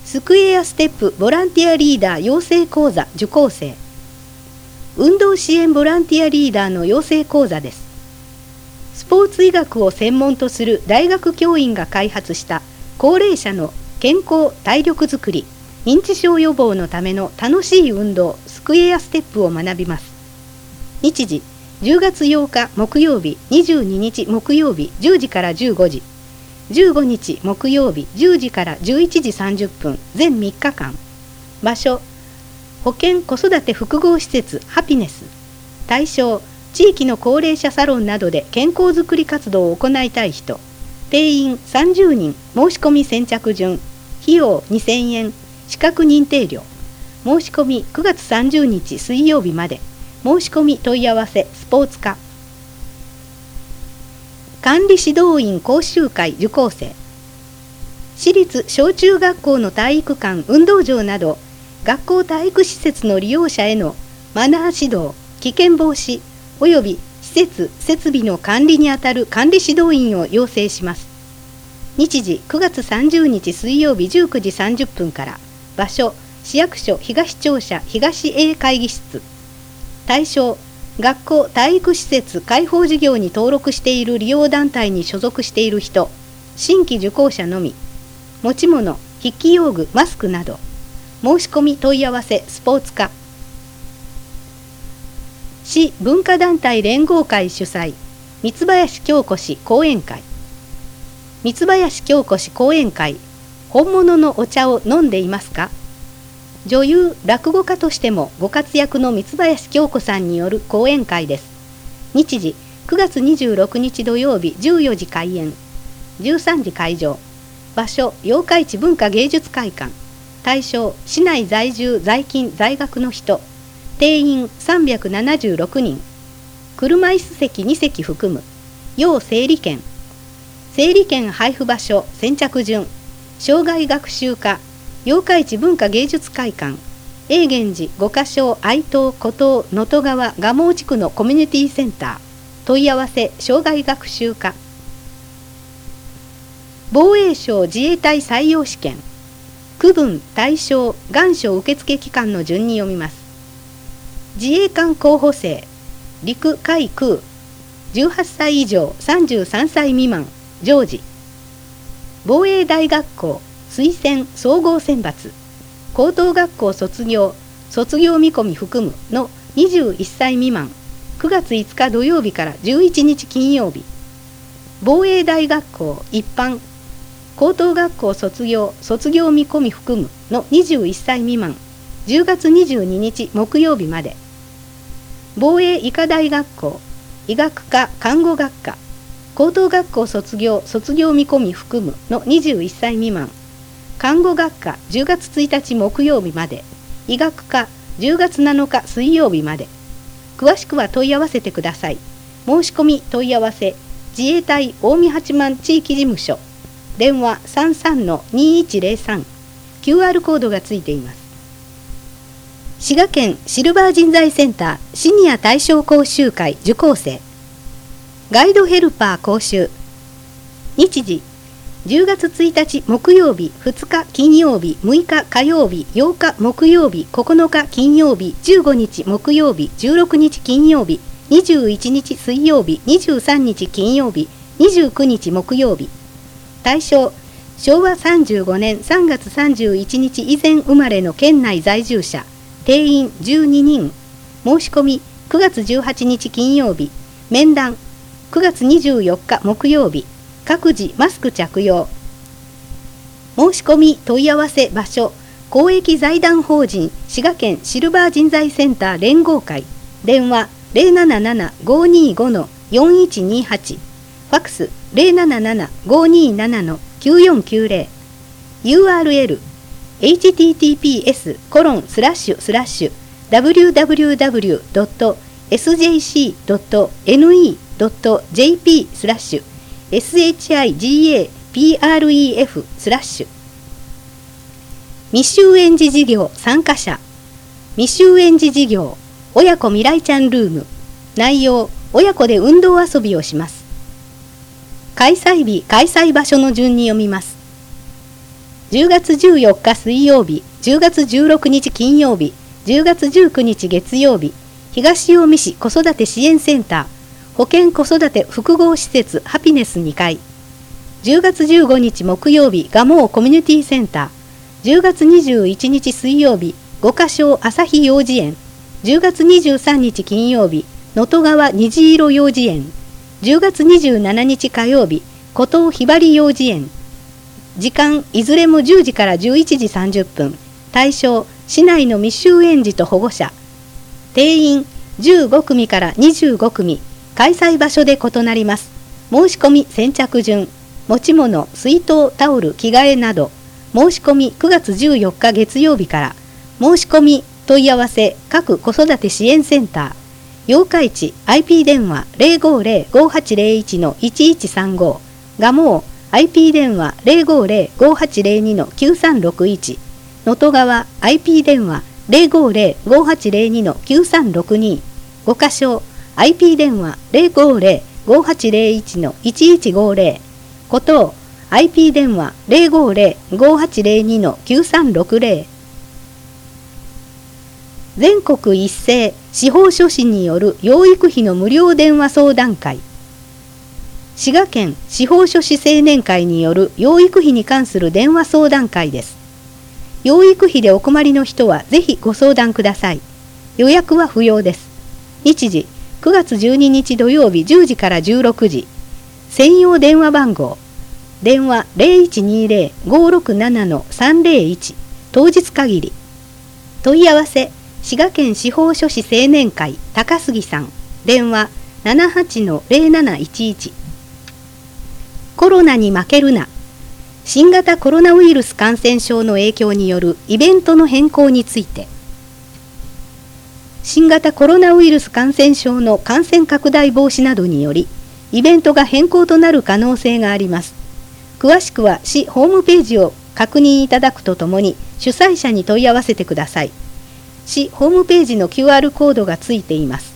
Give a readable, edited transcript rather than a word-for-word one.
スクエアステップボランティアリーダー養成講座受講生。運動支援ボランティアリーダーの養成講座です。スポーツ医学を専門とする大学教員が開発した高齢者の健康・体力づくり、認知症予防のための楽しい運動スクエアステップを学びます。日時10月8日木曜日、22日木曜日10時から15時、15日木曜日10時から11時30分、全3日間。場所保健子育て複合施設ハピネス。対象地域の高齢者サロンなどで健康づくり活動を行いたい人。定員30人。申し込み先着順。費用2000円。資格認定料。申し込み9月30日水曜日まで。申し込み問い合わせスポーツ課。管理指導員講習会受講生。私立小中学校の体育館運動場など学校体育施設の利用者へのマナー指導、危険防止及び施設・設備の管理にあたる管理指導員を養成します。日時9月30日水曜日19時30分から。場所市役所東庁舎東 A 会議室。対象学校体育施設開放事業に登録している利用団体に所属している人、新規受講者のみ。持ち物、筆記用具、マスクなど。申し込み問い合わせスポーツ課。市文化団体連合会主催三林京子氏講演会。三林京子氏講演会。本物のお茶を飲んでいますか？女優、落語家としてもご活躍の三林京子さんによる講演会です。日時9月26日土曜日14時開演、13時会場。場所八日市文化芸術会館。対象市内在住在勤在学の人。定員376人。車椅子席2席含む。要整理券。整理券配布場所先着順。障害学習課八日市文化芸術会館。永源寺五箇所愛東古東能登川蒲生地区のコミュニティセンター。問い合わせ障害学習課。防衛省自衛隊採用試験。区分対象願書受付期間の順に読みます。自衛官候補生、陸海空、18歳以上33歳未満、常時。防衛大学校推薦総合選抜。高等学校卒業見込み含むの21歳未満。9月5日土曜日から11日金曜日。防衛大学校一般。高等学校卒業見込み含むの21歳未満。10月22日木曜日まで。防衛医科大学校医学科看護学科。高等学校卒業見込み含むの21歳未満。看護学科10月1日木曜日まで。医学科10月7日水曜日まで。詳しくは問い合わせてください。申し込み問い合わせ自衛隊近江八幡地域事務所。電話 33-2103。QR コードがついています。滋賀県シルバー人材センターシニア対象講習会受講生。ガイドヘルパー講習。日時10月1日木曜日、2日金曜日、6日火曜日、8日木曜日、9日金曜日、15日木曜日、16日金曜日、21日水曜日、23日金曜日、29日木曜日。対象昭和35年3月31日以前生まれの県内在住者。定員12人。申し込み9月18日金曜日。面談9月24日木曜日。各自マスク着用。申し込み問い合わせ場所公益財団法人滋賀県シルバー人材センター連合会。電話 077-525-4128。ファックス 077-527-9490。 URL https://www.sjc.new.jp/shigapref/ 未就園児事業参加者。未就園児事業親子未来ちゃんルーム。内容親子で運動遊びをします。開催日開催場所の順に読みます。 10月14日水曜日、10月16日金曜日、10月19日月曜日、東近江市子育て支援センター、保健子育て複合施設ハピネス2階。10月15日木曜日、蒲生コミュニティセンター。10月21日水曜日、五箇所朝日幼児園。10月23日金曜日、能登川虹色幼児園。10月27日火曜日、湖東ひばり幼稚園。時間いずれも10時から11時30分。対象市内の未就園児と保護者。定員15組から25組。開催場所で異なります。申し込み先着順。持ち物水筒タオル着替えなど。申し込み9月14日月曜日から。申し込み問い合わせ各子育て支援センター。八日市 IP 電話 050-5801-1135。蒲生 IP 電話 050-5802-9361。能登川 IP 電話 050-5802-9362。五箇所 IP 電話 050-5801-1150。湖東 IP 電話 050-5802-9360。全国一斉司法書士による養育費の無料電話相談会。滋賀県司法書士青年会による養育費に関する電話相談会です。養育費でお困りの人はぜひご相談ください。予約は不要です。日時9月12日土曜日10時から16時。専用電話番号。電話 0120-567-301。当日限り。問い合わせ滋賀県司法書士青年会高杉さん。電話 78-0711。コロナに負けるな。新型コロナウイルス感染症の影響によるイベントの変更について。新型コロナウイルス感染症の感染拡大防止などにより、イベントが変更となる可能性があります。詳しくは市ホームページを確認いただくとともに、主催者に問い合わせてください。市ホームページの QR コードがついています。